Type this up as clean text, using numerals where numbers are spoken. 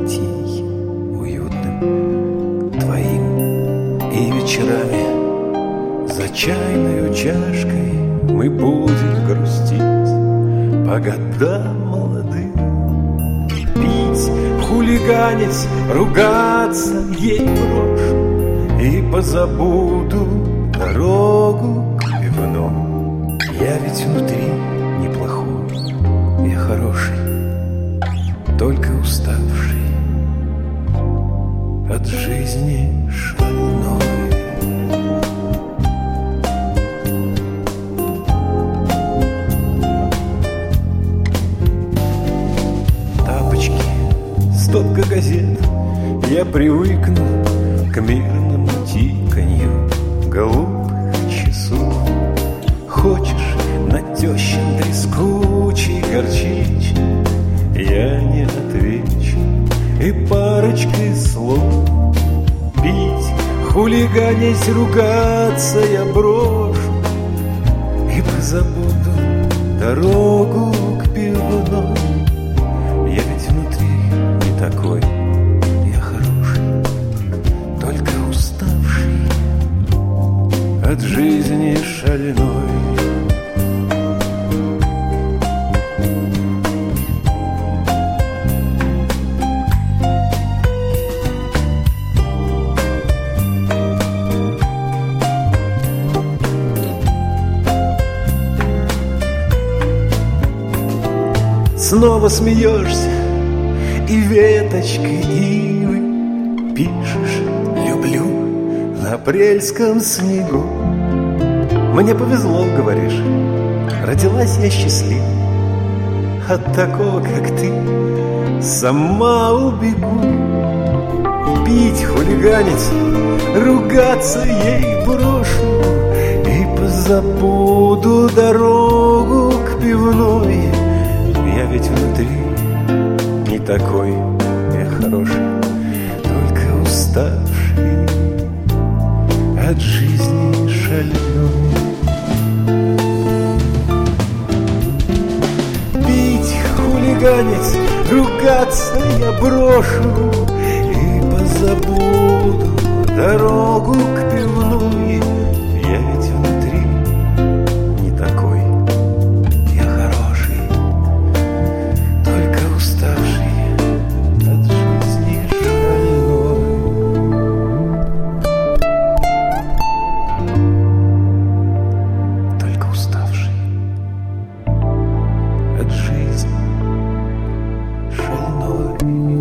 тихим, уютным, твоим. И вечерами за чайной чашкой мы будем грустить по годам молодым, пить, хулиганить, ругаться ей брошу и позабуду дорогу к пивному. Я ведь внутри неплохой, я хороший, только уставший от жизни шальной. Тапочки, стопка газет, я привыкну к мирному тиканью голубых часов. Хочешь на тещин трескучий горчич, я не отвечу и парочкой слов. Пить, хулиганить, ругаться я брошу и позабуду дорогу к пивну. Я ведь внутри не такой, я хороший, только уставший от жизни шальной. Снова смеешься и веточкой ивы пишешь «люблю» на апрельском снегу. Мне повезло, говоришь, родилась я счастлива, от такого, как ты, сама убегу. Пить, хулиганить, ругаться ей брошу и позабуду дорогу к пивной. Я ведь внутри не такой, я хороший, только уставший от жизни шальной. Пить, хулиганить, ругаться я брошу и позабуду дорогу к пивной. Я ведь внутри не такой, я хороший, только уставший от жизни шальной. Только уставший от жизни шальной.